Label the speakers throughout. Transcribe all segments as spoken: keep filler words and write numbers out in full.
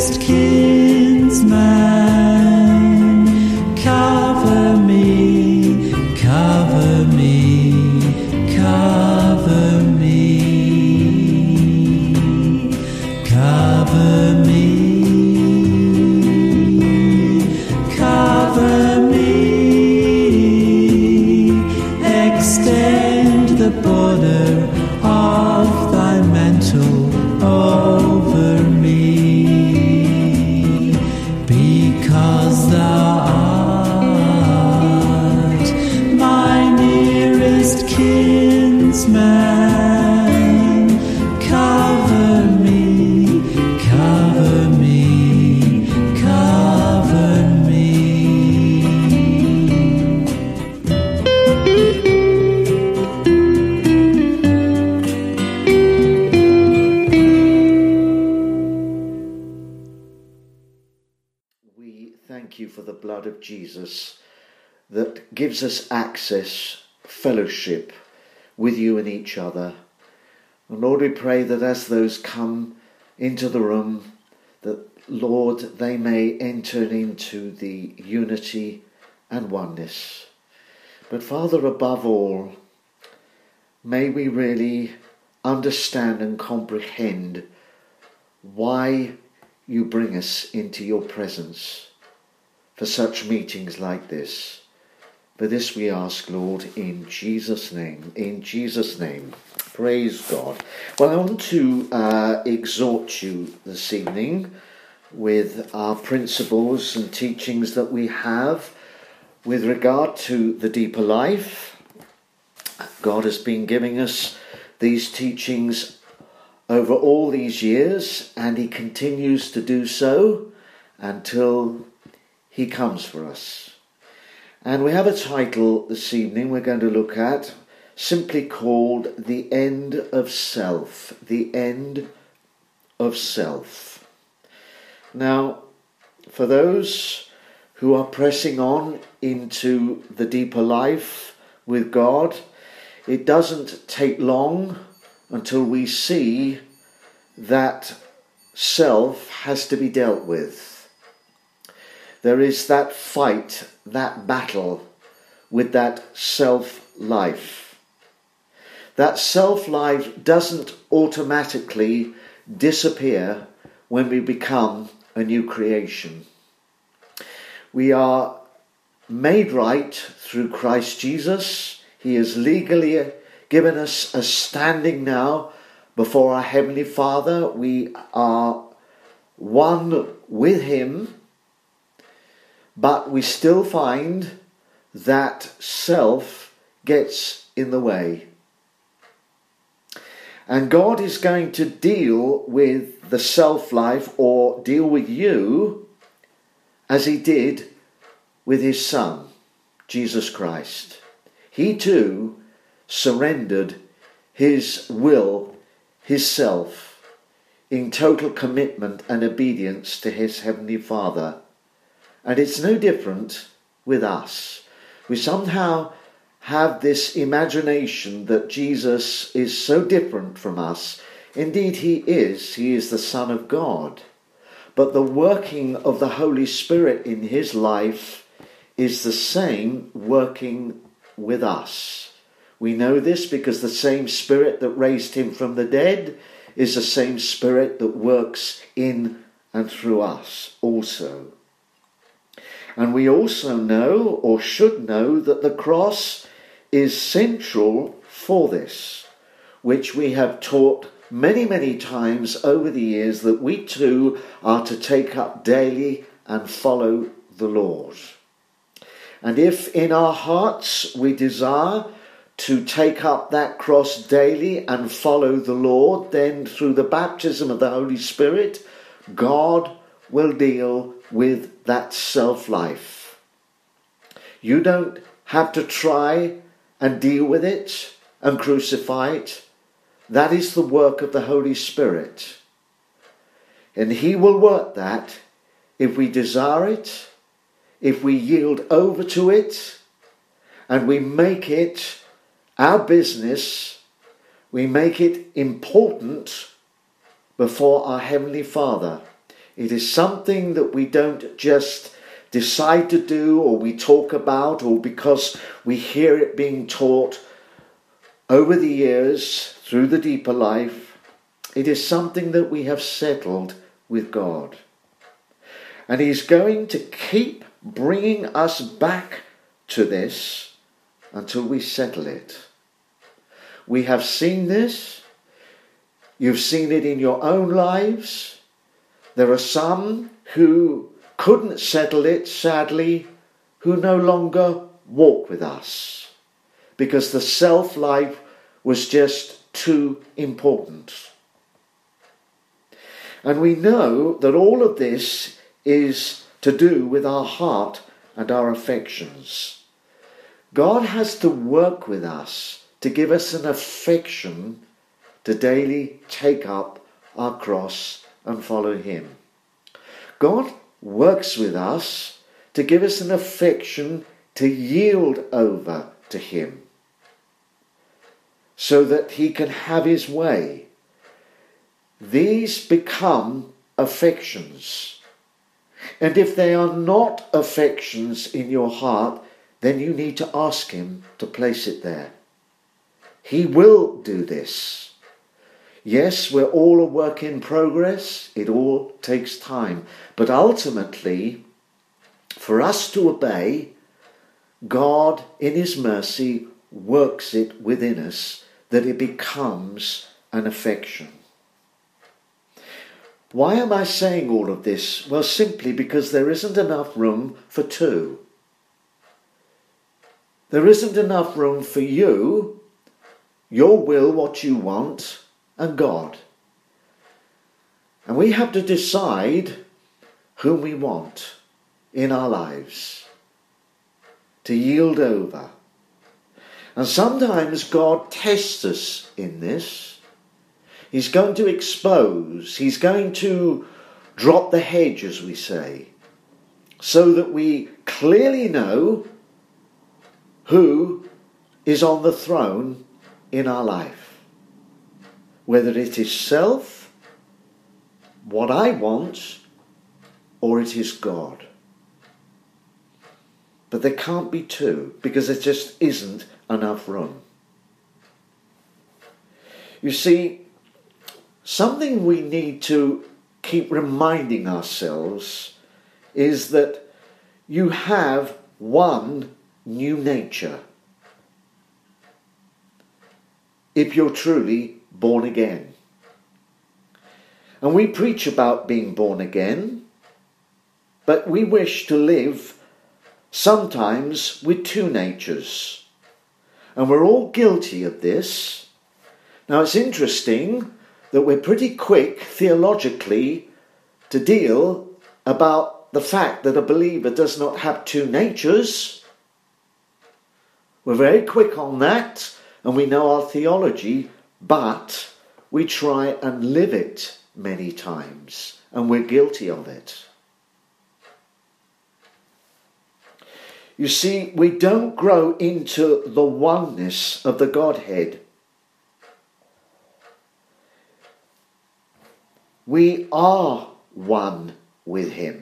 Speaker 1: nearest kinsman, cover me, cover me, cover me, cover me, cover me, extend the border of thy mantle over me, because thou art my nearest kinsman. Cover me, cover me, cover me.
Speaker 2: We thank you for the blood of Jesus that gives us access, fellowship with you and each other. And Lord, we pray that as those come into the room, that, Lord, they may enter into the unity and oneness. But Father, above all, may we really understand and comprehend why you bring us into your presence for such meetings like this. For this we ask, Lord, in Jesus' name. In Jesus' name. Praise God. Well, I want to uh, exhort you this evening with our principles and teachings that we have with regard to the deeper life. God has been giving us these teachings over all these years, and he continues to do so until he comes for us. And we have a title this evening we're going to look at, simply called The End of Self. The End of Self. Now, for those who are pressing on into the deeper life with God, it doesn't take long until we see that self has to be dealt with. There is that fight, that battle with that self-life. That self-life doesn't automatically disappear when we become a new creation. We are made right through Christ Jesus. He has legally given us a standing now before our Heavenly Father. We are one with him, but we still find that self gets in the way. And God is going to deal with the self-life, or deal with you, as he did with his Son, Jesus Christ. He too surrendered his will, his self, in total commitment and obedience to his Heavenly Father. And it's no different with us. We somehow have this imagination that Jesus is so different from us. Indeed, he is. He is the Son of God. But the working of the Holy Spirit in his life is the same working with us. We know this because the same Spirit that raised him from the dead is the same Spirit that works in and through us also. And we also know, or should know, that the cross is central for this, which we have taught many, many times over the years, that we too are to take up daily and follow the Lord. And if in our hearts we desire to take up that cross daily and follow the Lord, then through the baptism of the Holy Spirit, God will deal with that self-life. You don't have to try and deal with it and crucify it. That is the work of the Holy Spirit. And he will work that if we desire it, if we yield over to it, and we make it our business, we make it important before our Heavenly Father. It is something that we don't just decide to do, or we talk about, or because we hear it being taught over the years through the deeper life. It is something that we have settled with God. And he's going to keep bringing us back to this until we settle it. We have seen this. You've seen it in your own lives. There are some who couldn't settle it, sadly, who no longer walk with us because the self-life was just too important. And we know that all of this is to do with our heart and our affections. God has to work with us to give us an affection to daily take up our cross and follow him. God works with us to give us an affection to yield over to him so that he can have his way. These become affections. And if they are not affections in your heart, then you need to ask him to place it there. He will do this. Yes, we're all a work in progress. It all takes time. But ultimately, for us to obey, God, in his mercy, works it within us that it becomes an affection. Why am I saying all of this? Well, simply because there isn't enough room for two. There isn't enough room for you, your will, what you want, and God. And we have to decide whom we want in our lives to yield over. And sometimes God tests us in this. He's going to expose, he's going to drop the hedge, as we say, so that we clearly know who is on the throne in our life. Whether it is self, what I want, or it is God. But there can't be two, because there just isn't enough room. You see, something we need to keep reminding ourselves is that you have one new nature if you're truly born again. And we preach about being born again, but we wish to live sometimes with two natures. And we're all guilty of this. Now it's interesting that we're pretty quick theologically to deal about the fact that a believer does not have two natures. We're very quick on that, and we know our theology, but we try and live it many times, and we're guilty of it. You see, we don't grow into the oneness of the Godhead. We are one with him.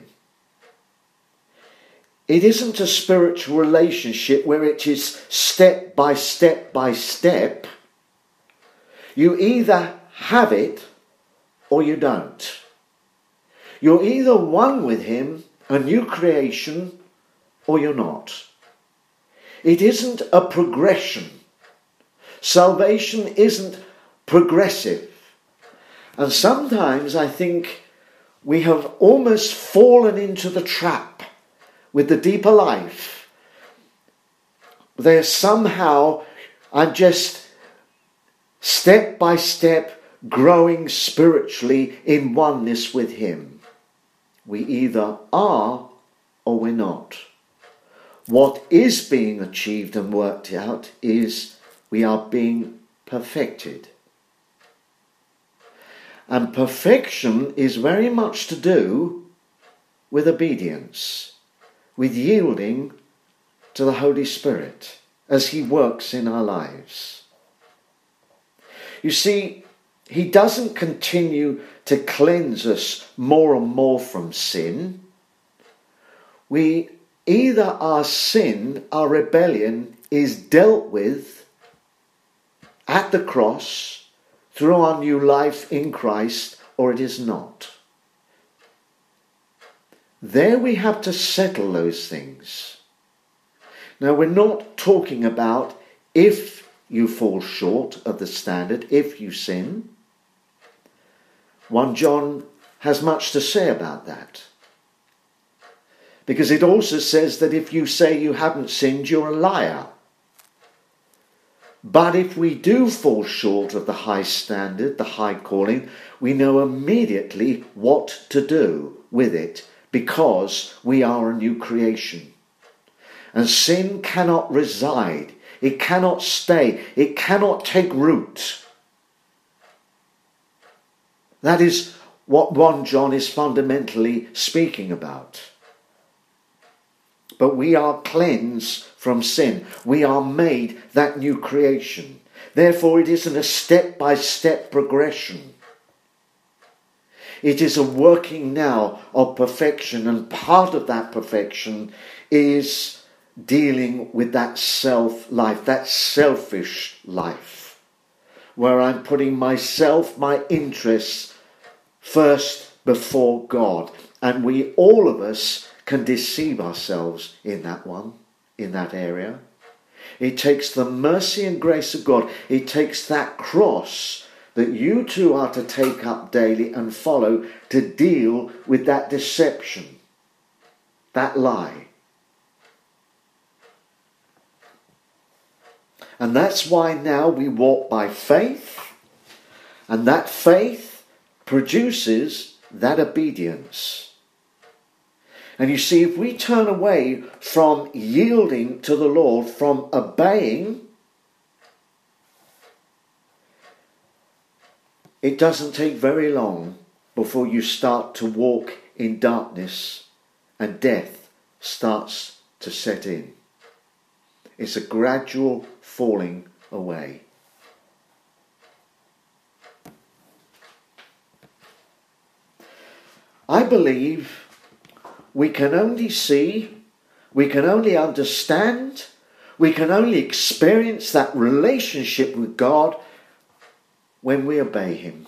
Speaker 2: It isn't a spiritual relationship where it is step by step by step. You either have it or you don't. You're either one with him, a new creation, or you're not. It isn't a progression. Salvation isn't progressive. And sometimes I think we have almost fallen into the trap with the deeper life. They're somehow, I'm just step by step growing spiritually in oneness with him. We either are or we're not. What is being achieved and worked out is we are being perfected. And perfection is very much to do with obedience, with yielding to the Holy Spirit as he works in our lives. You see, he doesn't continue to cleanse us more and more from sin. We either our sin, our rebellion, is dealt with at the cross through our new life in Christ, or it is not. There we have to settle those things. Now, we're not talking about if you fall short of the standard, if you sin. First John has much to say about that. Because it also says that if you say you haven't sinned, you're a liar. But if we do fall short of the high standard, the high calling, we know immediately what to do with it, because we are a new creation. And sin cannot reside, it cannot stay, it cannot take root. That is what First John is fundamentally speaking about. But we are cleansed from sin. We are made that new creation. Therefore, it isn't a step-by-step progression. It is a working now of perfection, and part of that perfection is dealing with that self-life, that selfish life, where I'm putting myself, my interests, first before God. And we, all of us, can deceive ourselves in that one, in that area. It takes the mercy and grace of God. It takes that cross that you too are to take up daily and follow to deal with that deception, that lie. And that's why now we walk by faith, and that faith produces that obedience. And you see, if we turn away from yielding to the Lord, from obeying, it doesn't take very long before you start to walk in darkness and death starts to set in. It's a gradual falling away. I believe we can only see, we can only understand, we can only experience that relationship with God when we obey him.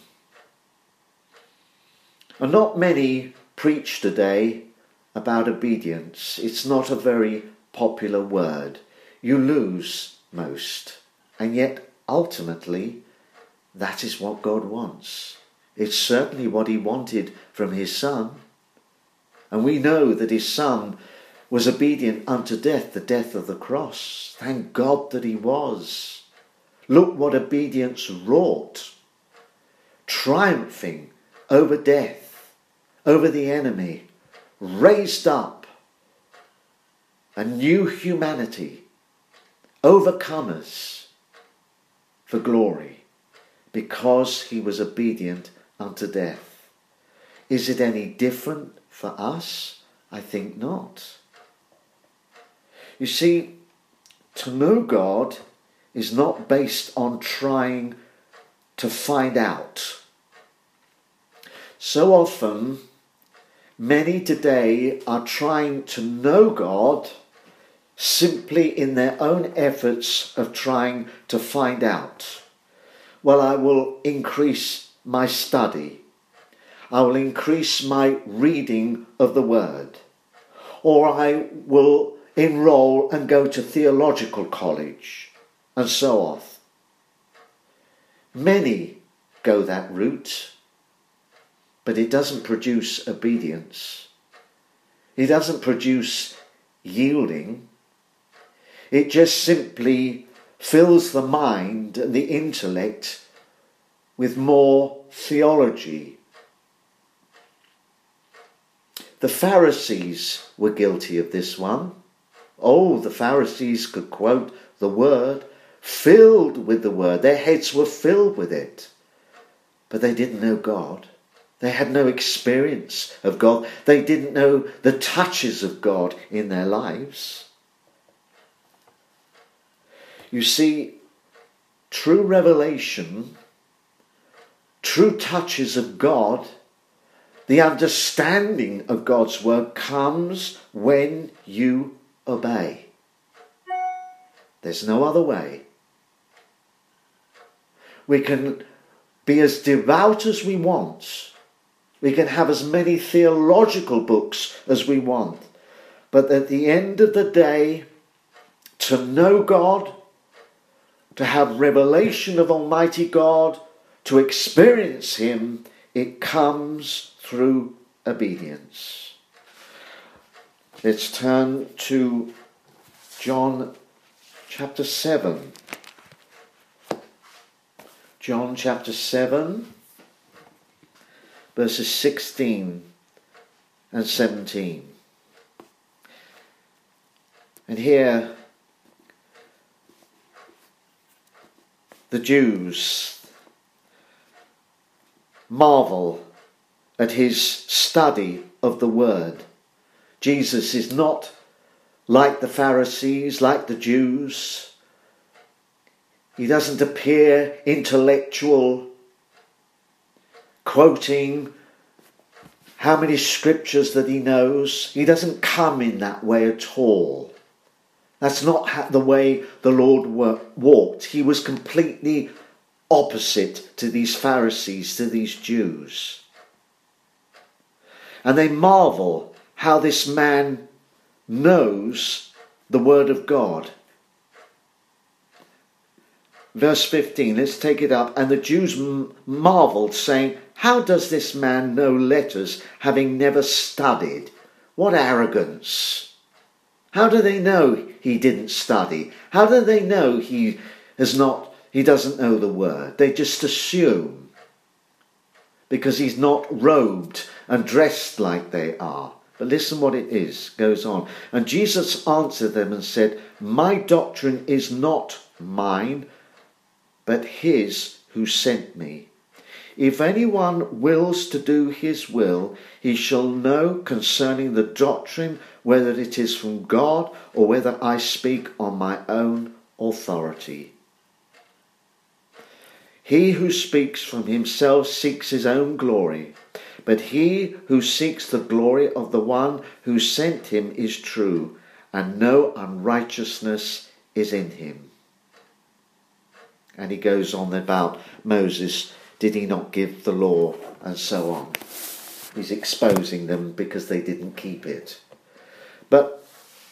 Speaker 2: And not many preach today about obedience. It's not a very popular word. You lose most. And yet, ultimately, that is what God wants. It's certainly what he wanted from his Son. And we know that his Son was obedient unto death, the death of the cross. Thank God that he was. Look what obedience wrought. Triumphing over death, over the enemy, raised up a new humanity, overcomers for glory, because he was obedient unto death. Is it any different for us? I think not. You see, to know God is not based on trying to find out. So often, many today are trying to know God simply in their own efforts of trying to find out. Well, I will increase my study. I will increase my reading of the Word. Or I will enroll and go to theological college, and so on. Many go that route, but it doesn't produce obedience. It doesn't produce yielding. It just simply fills the mind and the intellect with more theology. The Pharisees were guilty of this one. Oh, the Pharisees could quote the Word, filled with the Word. Their heads were filled with it. But they didn't know God. They had no experience of God. They didn't know the touches of God in their lives. You see, true revelation true touches of God, the understanding of God's word comes when you obey. There's no other way. We can be as devout as we want. We can have as many theological books as we want. But at the end of the day, to know God, to have revelation of Almighty God, to experience Him, it comes through obedience. Let's turn to John chapter seven. John chapter seven, verses sixteen and seventeen. And here the Jews marvel at his study of the word. Jesus is not like the Pharisees, like the Jews. He doesn't appear intellectual, quoting how many scriptures that he knows. He doesn't come in that way at all. That's not the way the Lord walked. He was completely opposite to these Pharisees, to these Jews. And they marvel how this man knows the word of God. Verse fifteen, let's take it up. And the Jews m- marveled, saying, how does this man know letters, having never studied? What arrogance! How do they know he didn't study? How do they know he has not, he doesn't know the word? They just assume, because he's not robed and dressed like they are. But listen what it is, goes on. And Jesus answered them and said, my doctrine is not mine, but his who sent me. If anyone wills to do his will, he shall know concerning the doctrine whether it is from God or whether I speak on my own authority. He who speaks from himself seeks his own glory, but he who seeks the glory of the one who sent him is true, and no unrighteousness is in him. And he goes on about Moses, did he not give the law, and so on. He's exposing them because they didn't keep it. But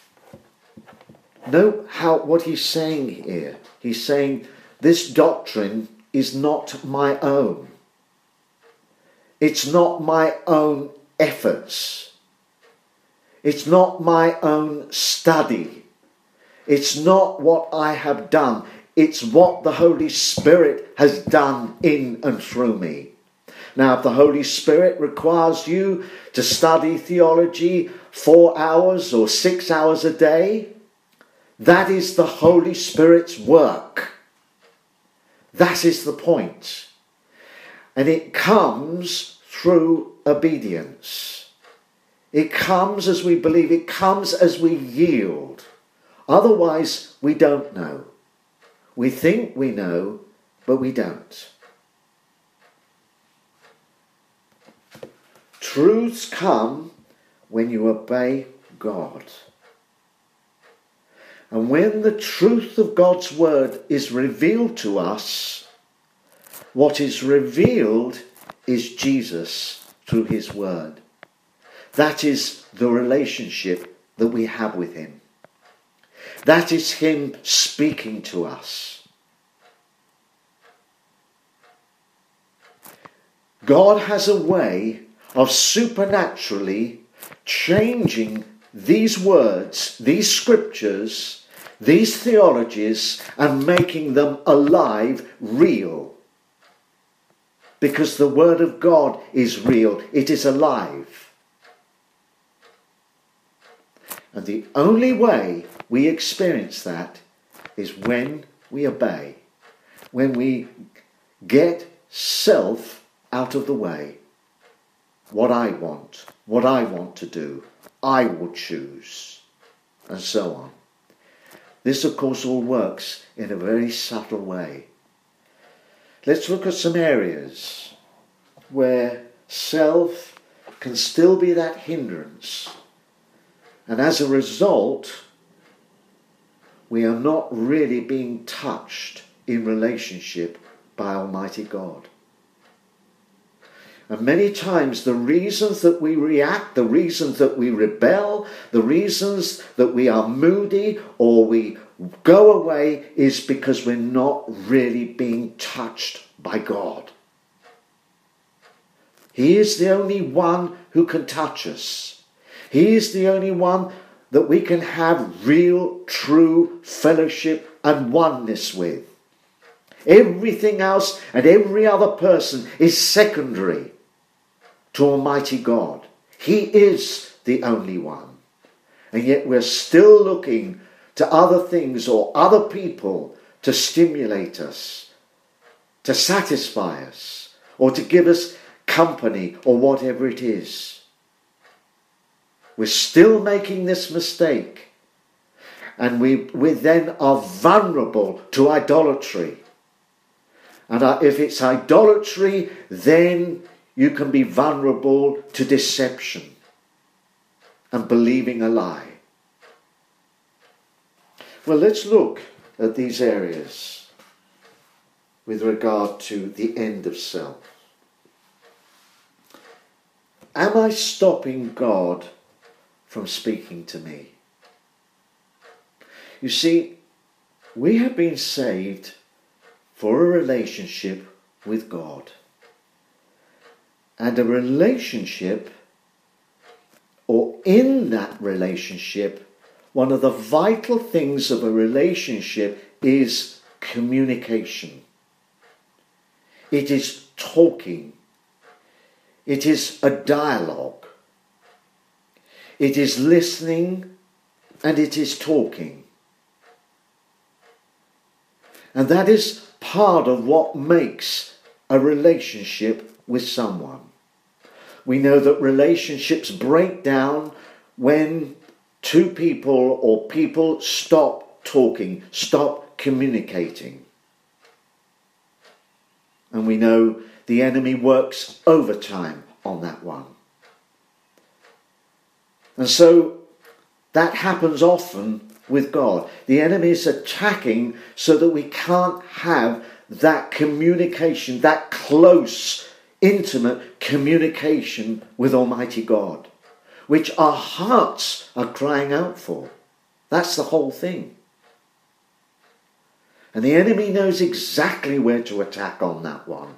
Speaker 2: note how what he's saying here. He's saying this doctrine is not my own. It's not my own efforts. It's not my own study. It's not what I have done. It's what the Holy Spirit has done in and through me. Now, if the Holy Spirit requires you to study theology four hours or six hours a day, that is the Holy Spirit's work. That is the point. And it comes through obedience. It comes as we believe. It comes as we yield. Otherwise, we don't know. We think we know, but we don't. Truths come when you obey God. And when the truth of God's word is revealed to us, what is revealed is Jesus through his word. That is the relationship that we have with him. That is him speaking to us. God has a way of supernaturally changing these words, these scriptures, these theologies, and making them alive, real. Because the word of God is real. It is alive. And the only way we experience that is when we obey. When we get self out of the way. What I want, what I want to do, I will choose, and so on. This, of course, all works in a very subtle way. Let's look at some areas where self can still be that hindrance. And as a result, we are not really being touched in relationship by Almighty God. And many times the reasons that we react, the reasons that we rebel, the reasons that we are moody or we go away is because we're not really being touched by God. He is the only one who can touch us. He is the only one that we can have real, true fellowship and oneness with. Everything else and every other person is secondary to Almighty God. He is the only one. And yet we're still looking to other things or other people to stimulate us, to satisfy us, or to give us company or whatever it is. We're still making this mistake. And we, we then are vulnerable to idolatry. And if it's idolatry, then you can be vulnerable to deception and believing a lie. Well, let's look at these areas with regard to the end of self. Am I stopping God from speaking to me? You see, we have been saved for a relationship with God. And a relationship, or in that relationship, one of the vital things of a relationship is communication. It is talking. It is a dialogue. It is listening and it is talking. And that is part of what makes a relationship with someone. We know that relationships break down when two people or people stop talking, stop communicating. And we know the enemy works overtime on that one. And so that happens often with God. The enemy is attacking so that we can't have that communication, that close, intimate communication with Almighty God, which our hearts are crying out for. That's the whole thing. And the enemy knows exactly where to attack on that one.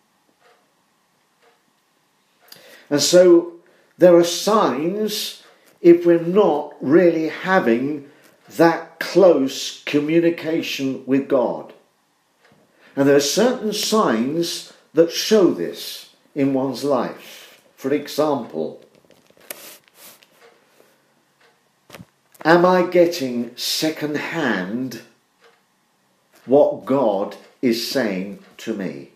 Speaker 2: And so there are signs if we're not really having that close communication with God. And there are certain signs that show this in one's life. For example, am I getting second-hand what God is saying to me?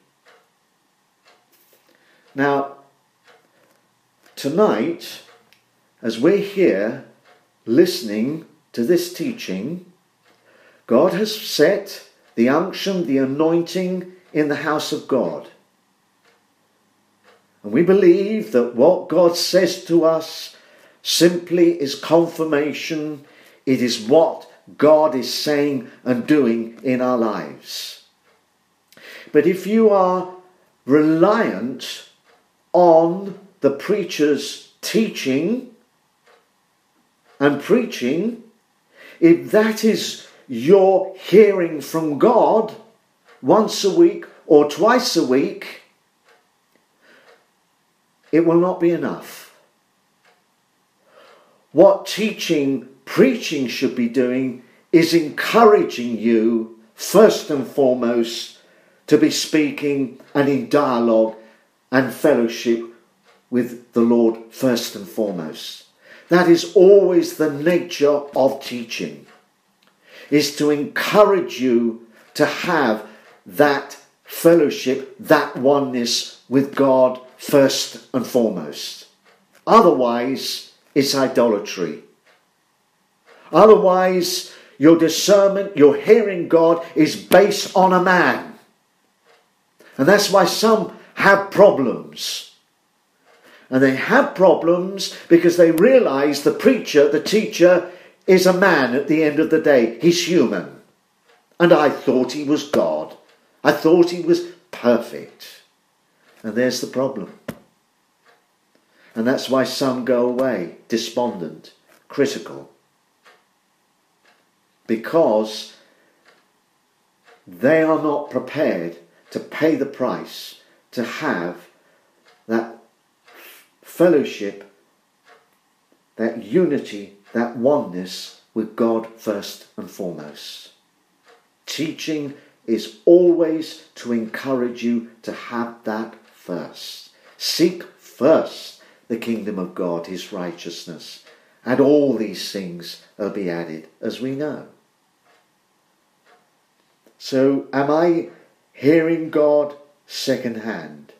Speaker 2: Now, tonight, as we're here listening to this teaching, God has set the unction, the anointing in the house of God. And we believe that what God says to us simply is confirmation. It is what God is saying and doing in our lives. But if you are reliant on the preacher's teaching and preaching, if that is your hearing from God once a week or twice a week, it will not be enough. What teaching, preaching should be doing is encouraging you, first and foremost, to be speaking and in dialogue and fellowship with the Lord first and foremost. That is always the nature of teaching, is to encourage you to have that fellowship, that oneness with God first and foremost. Otherwise, it's idolatry. Otherwise, your discernment, your hearing God is based on a man. And that's why some have problems. And they have problems because they realise the preacher, the teacher, is a man at the end of the day. He's human. And I thought he was God. I thought he was perfect. And there's the problem. And that's why some go away despondent, critical. Because they are not prepared to pay the price to have that fellowship, that unity, that oneness with God first and foremost. Teaching is always to encourage you to have that first. Seek first the kingdom of God, his righteousness, and all these things will be added, as we know. So, am I hearing God second hand?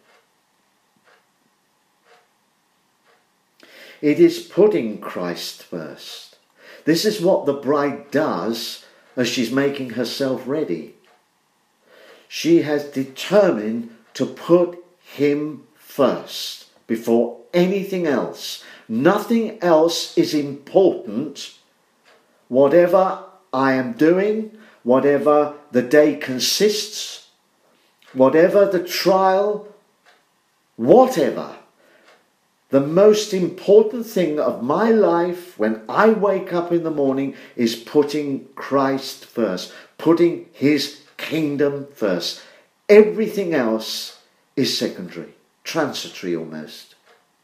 Speaker 2: It is putting Christ first. This is what the bride does as she's making herself ready. She has determined to put him first before anything else. Nothing else is important. Whatever I am doing, whatever the day consists, whatever the trial, whatever, the most important thing of my life when I wake up in the morning is putting Christ first, putting his kingdom first. Everything else is secondary, transitory almost.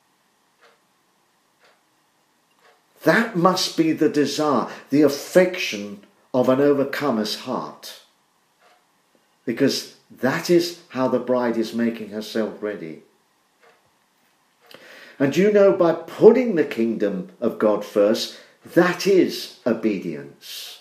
Speaker 2: That must be the desire, the affection of an overcomer's heart. Because that is how the bride is making herself ready. And you know, by putting the kingdom of God first, that is obedience.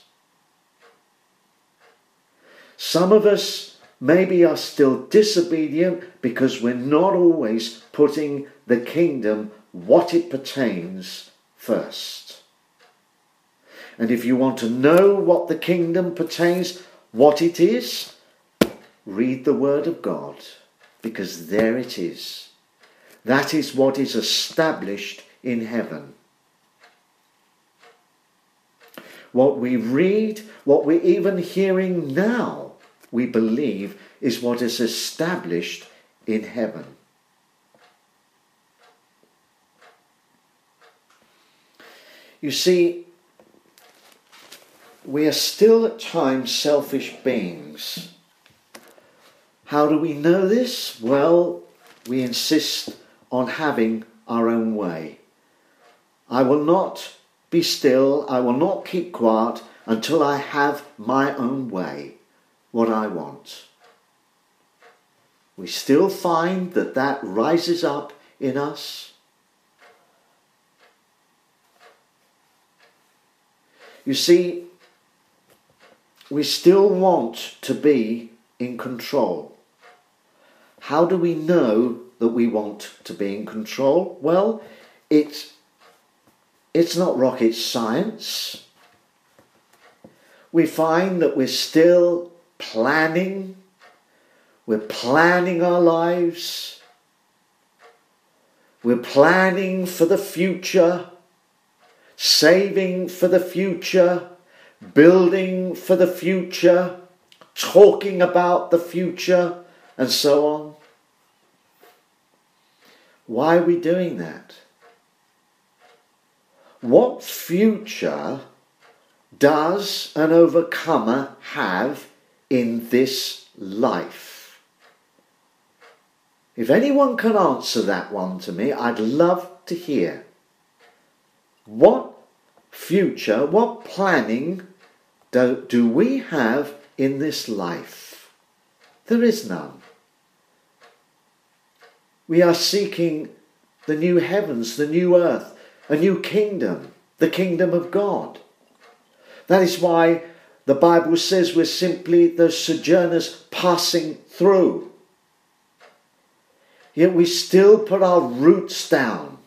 Speaker 2: Some of us maybe are still disobedient because we're not always putting the kingdom, what it pertains, first. And if you want to know what the kingdom pertains, what it is, read the Word of God, because there it is. That is what is established in heaven. What we read, what we're even hearing now, we believe is what is established in heaven. You see, we are still at times selfish beings. How do we know this? Well, we insist on having our own way. I will not be still, I will not keep quiet until I have my own way, what I want. We still find that that rises up in us. You see, we still want to be in control. How do we know that we want to be in control? Well, it's, it's not rocket science. We find that we're still planning. We're planning our lives. We're planning for the future, saving for the future, building for the future, talking about the future, and so on. Why are we doing that? What future does an overcomer have in this life? If anyone can answer that one to me, I'd love to hear. What future, what planning do, do we have in this life? There is none. We are seeking the new heavens, the new earth, a new kingdom, the kingdom of God. That is why the Bible says we're simply the sojourners passing through. Yet we still put our roots down.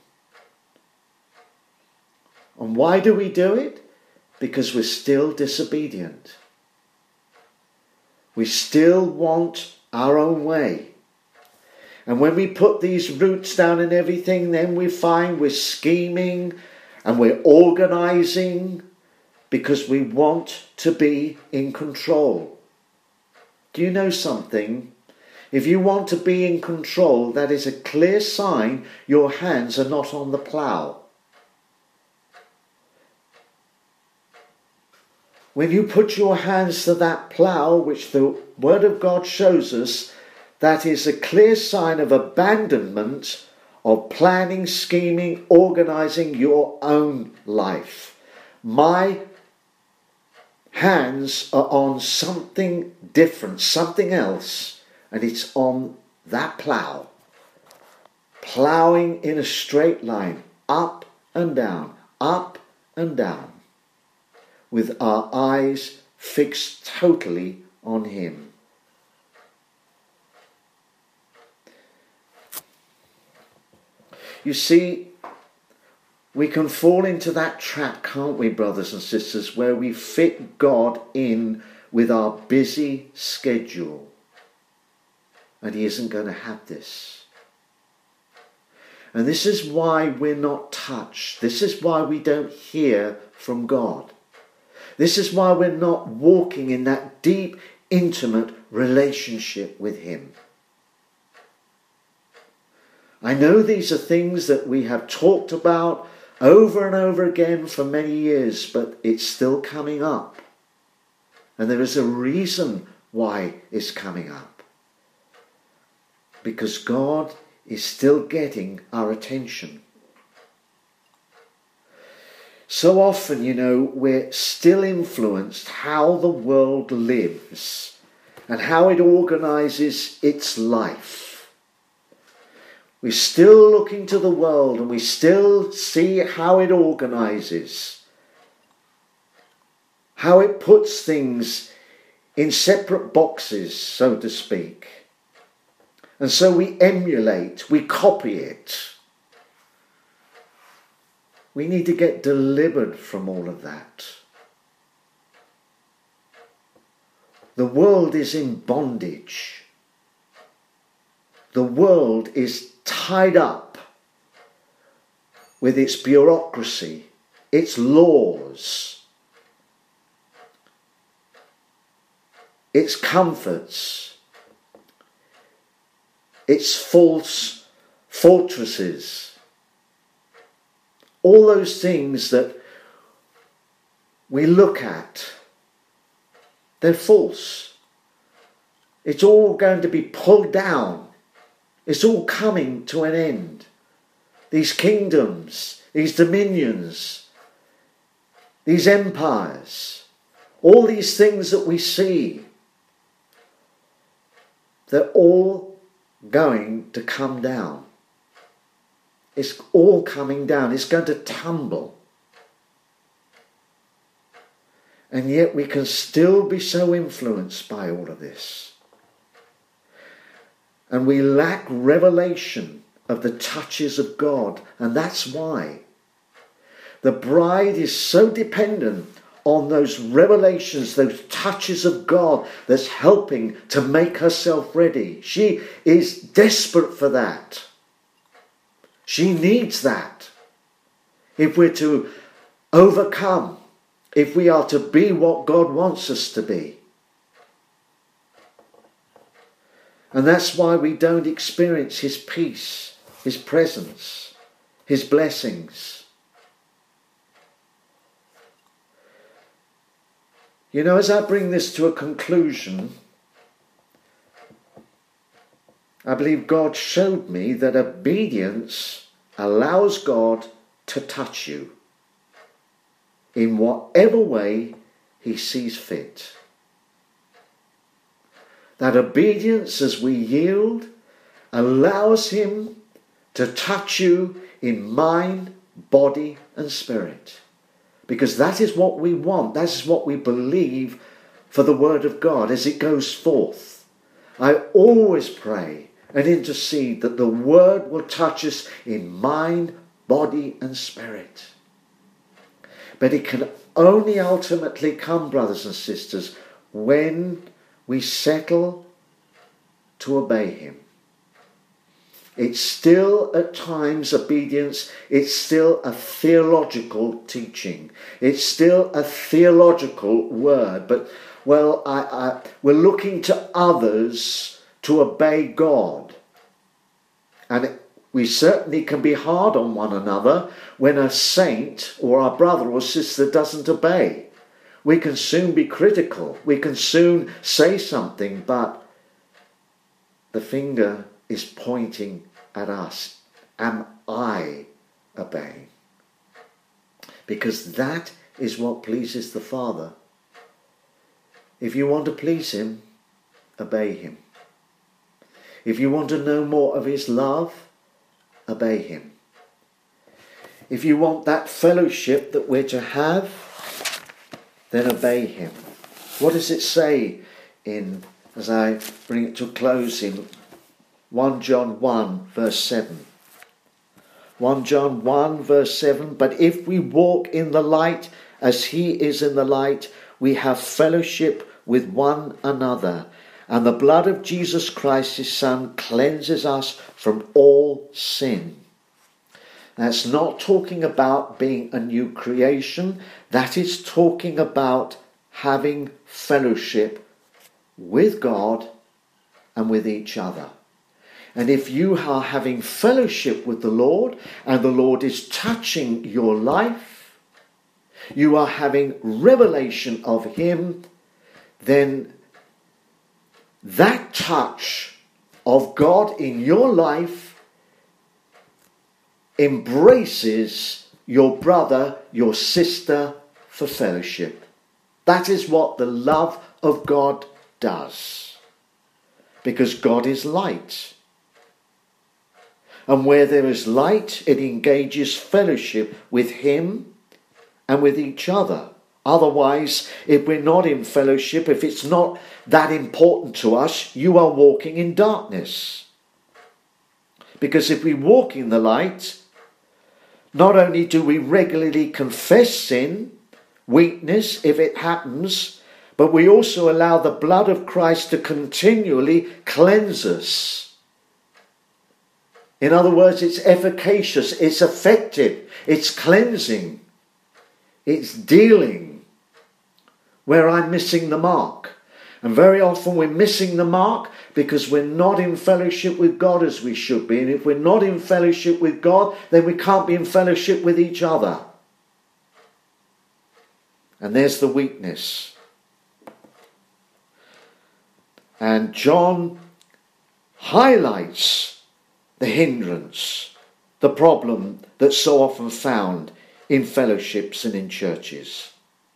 Speaker 2: And why do we do it? Because we're still disobedient. We still want our own way. And when we put these roots down and everything, then we find we're scheming and we're organising because we want to be in control. Do you know something? If you want to be in control, that is a clear sign your hands are not on the plough. When you put your hands to that plough, which the Word of God shows us, that is a clear sign of abandonment of planning, scheming, organising your own life. My hands are on something different, something else, and it's on that plough. Ploughing in a straight line, up and down, up and down, with our eyes fixed totally on Him. You see, we can fall into that trap, can't we, brothers and sisters, where we fit God in with our busy schedule. And He isn't going to have this. And this is why we're not touched. This is why we don't hear from God. This is why we're not walking in that deep, intimate relationship with Him. I know these are things that we have talked about over and over again for many years, but it's still coming up. And there is a reason why it's coming up. Because God is still getting our attention. So often, you know, we're still influenced how the world lives and how it organises its life. We're still looking to the world and we still see how it organises, how it puts things in separate boxes, so to speak. And so we emulate, we copy it. We need to get delivered from all of that. The world is in bondage. The world is tied up with its bureaucracy, its laws, its comforts, its false fortresses, all those things that we look at, they're false. It's all going to be pulled down. It's all coming to an end. These kingdoms, these dominions, these empires, all these things that we see, they're all going to come down. It's all coming down. It's going to tumble. And yet we can still be so influenced by all of this. And we lack revelation of the touches of God. And that's why the bride is so dependent on those revelations, those touches of God that's helping to make herself ready. She is desperate for that. She needs that. If we're to overcome, if we are to be what God wants us to be. And that's why we don't experience His peace, His presence, His blessings. You know, as I bring this to a conclusion, I believe God showed me that obedience allows God to touch you in whatever way He sees fit. That obedience, as we yield, allows Him to touch you in mind, body and spirit. Because that is what we want. That is what we believe for the Word of God as it goes forth. I always pray and intercede that the Word will touch us in mind, body and spirit. But it can only ultimately come, brothers and sisters, when we settle to obey Him. It's still at times obedience. It's still a theological teaching. It's still a theological word. But, well, I, I, we're looking to others to obey God. And it, we certainly can be hard on one another when a saint or our brother or sister doesn't obey. We can soon be critical. We can soon say something, but the finger is pointing at us. Am I obeying? Because that is what pleases the Father. If you want to please him, obey him. If you want to know more of his love, obey him. If you want that fellowship that we're to have, then obey him. What does it say in, as I bring it to a close, in First John one verse seven? First John one verse seven, but if we walk in the light as he is in the light, we have fellowship with one another, and the blood of Jesus Christ his Son cleanses us from all sin. That's not talking about being a new creation. That is talking about having fellowship with God and with each other. And if you are having fellowship with the Lord and the Lord is touching your life, you are having revelation of him, then that touch of God in your life embraces your brother, your sister for fellowship. That is what the love of God does. Because God is light. And where there is light, it engages fellowship with him and with each other. Otherwise, if we're not in fellowship, if it's not that important to us, you are walking in darkness. Because if we walk in the light, not only do we regularly confess sin, weakness, if it happens, but we also allow the blood of Christ to continually cleanse us. In other words, it's efficacious, it's effective, it's cleansing, it's dealing where I'm missing the mark. And very often we're missing the mark because we're not in fellowship with God as we should be. And if we're not in fellowship with God, then we can't be in fellowship with each other. And there's the weakness. And John highlights the hindrance, the problem that's so often found in fellowships and in churches.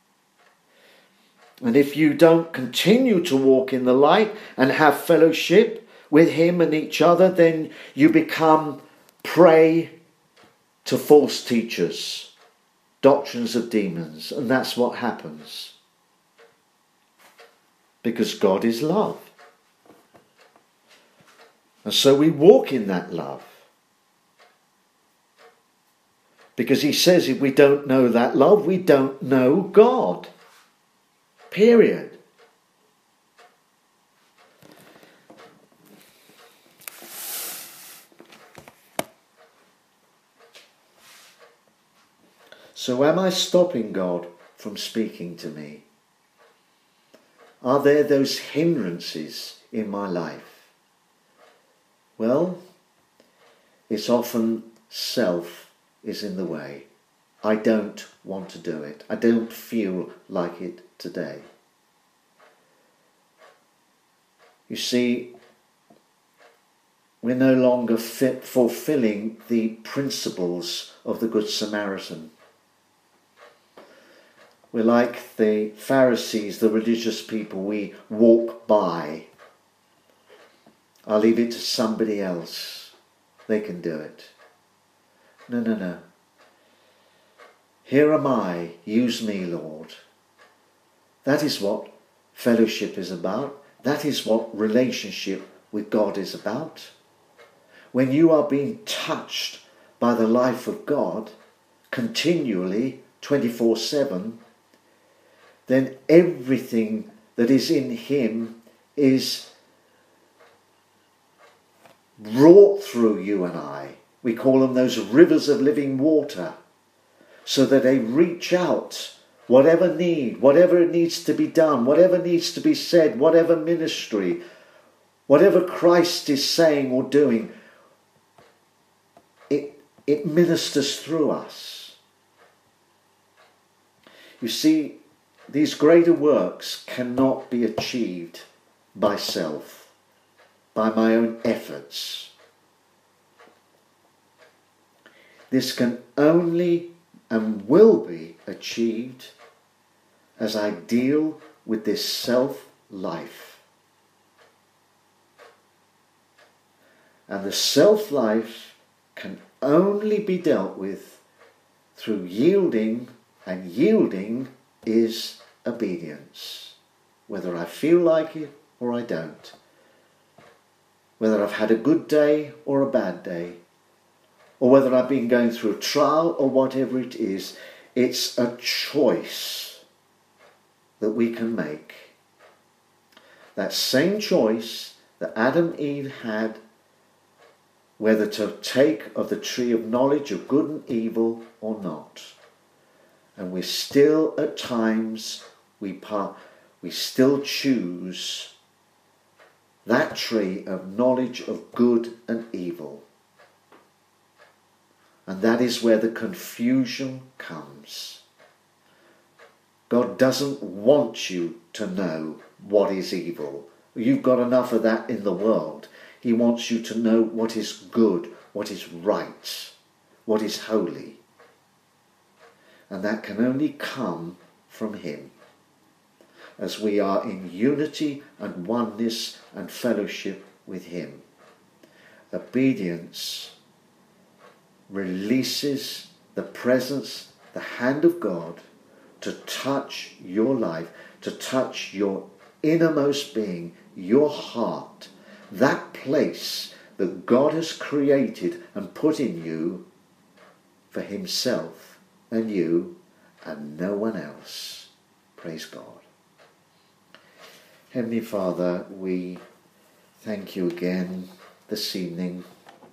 Speaker 2: And if you don't continue to walk in the light and have fellowship with him and each other, then you become prey to false teachers, doctrines of demons. And that's what happens. Because God is love. And so we walk in that love. Because he says if we don't know that love, we don't know God. Period. So am I stopping God from speaking to me? Are there those hindrances in my life? Well, it's often self is in the way. I don't want to do it. I don't feel like it today. You see, we're no longer fit fulfilling the principles of the Good Samaritan. We're like the Pharisees, the religious people. We walk by. I'll leave it to somebody else. They can do it. No, no, no. Here am I, use me, Lord. That is what fellowship is about. That is what relationship with God is about. When you are being touched by the life of God continually, twenty-four seven, then everything that is in him is brought through you and I. We call them those rivers of living water, so that they reach out, whatever need, whatever needs to be done, whatever needs to be said, whatever ministry, whatever Christ is saying or doing, it, it ministers through us. You see, these greater works cannot be achieved by self, by my own efforts. This can only and will be achieved as I deal with this self-life. And the self-life can only be dealt with through yielding, and yielding is obedience, whether I feel like it or I don't, whether I've had a good day or a bad day, or whether I've been going through a trial or whatever it is. It's a choice that we can make. That same choice that Adam and Eve had, whether to take of the tree of knowledge of good and evil or not. And we still, at times, we part, we still choose that tree of knowledge of good and evil. And that is where the confusion comes. God doesn't want you to know what is evil. You've got enough of that in the world. He wants you to know what is good, what is right, what is holy. And that can only come from him, as we are in unity and oneness and fellowship with him. Obedience releases the presence, the hand of God to touch your life, to touch your innermost being, your heart, that place that God has created and put in you for himself and you and no one else. Praise God. Heavenly Father, we thank you again this evening.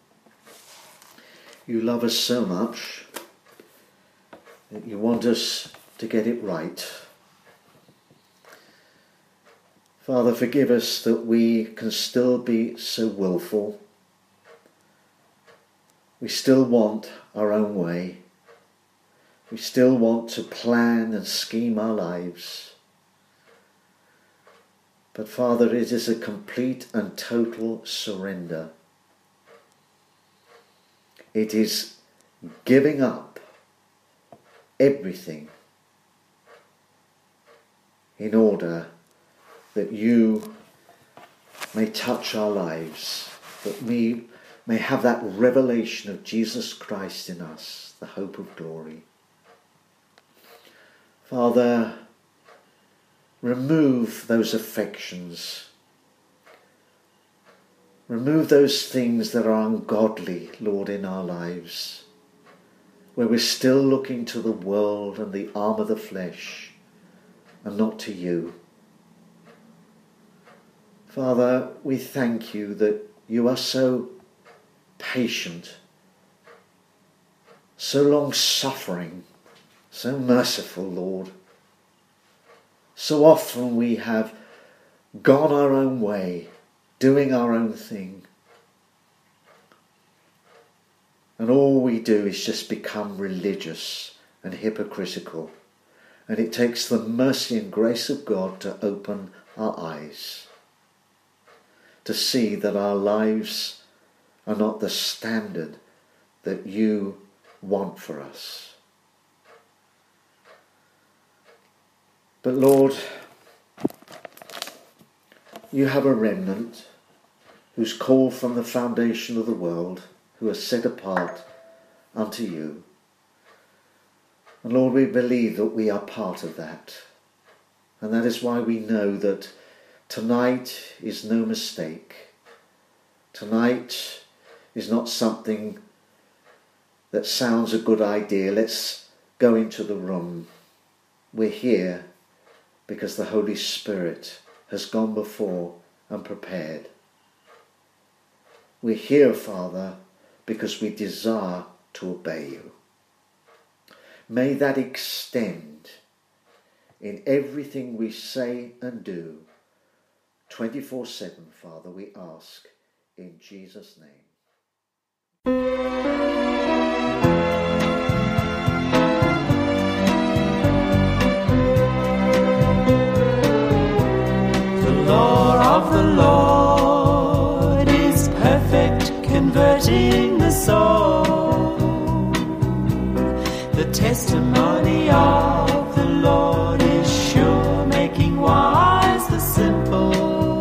Speaker 2: You love us so much that you want us to get it right. Father, forgive us that we can still be so willful. We still want our own way. We still want to plan and scheme our lives. But Father, it is a complete and total surrender. It is giving up everything in order that you may touch our lives, that we may have that revelation of Jesus Christ in us, the hope of glory. Father, remove those affections. Remove those things that are ungodly, Lord, in our lives, where we're still looking to the world and the arm of the flesh and not to you. Father, we thank you that you are so patient, so long-suffering, so merciful, Lord. So often we have gone our own way, doing our own thing. And all we do is just become religious and hypocritical. And it takes the mercy and grace of God to open our eyes, to see that our lives are not the standard that you want for us. But Lord, you have a remnant who's called from the foundation of the world, who are set apart unto you. And Lord, we believe that we are part of that. And that is why we know that tonight is no mistake. Tonight is not something that sounds a good idea. Let's go into the room. We're here because the Holy Spirit has gone before and prepared. We're here, Father, because we desire to obey you. May that extend in everything we say and do, twenty-four seven, Father, we ask in Jesus' name.
Speaker 1: The law of the Lord is perfect, converting the soul. The testimony of the Lord is sure, making wise the simple.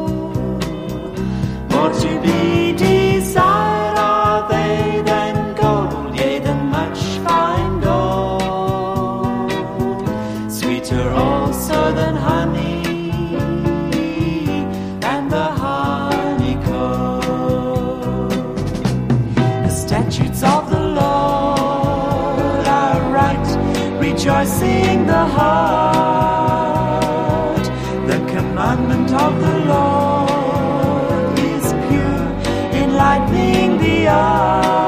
Speaker 1: More to be desired are they than gold, yea, than much fine gold. Sweeter also than honey, and the honeycomb. The statutes of the Lord are right, rejoicing the heart. The commandment of the Lord is pure, enlightening the eye.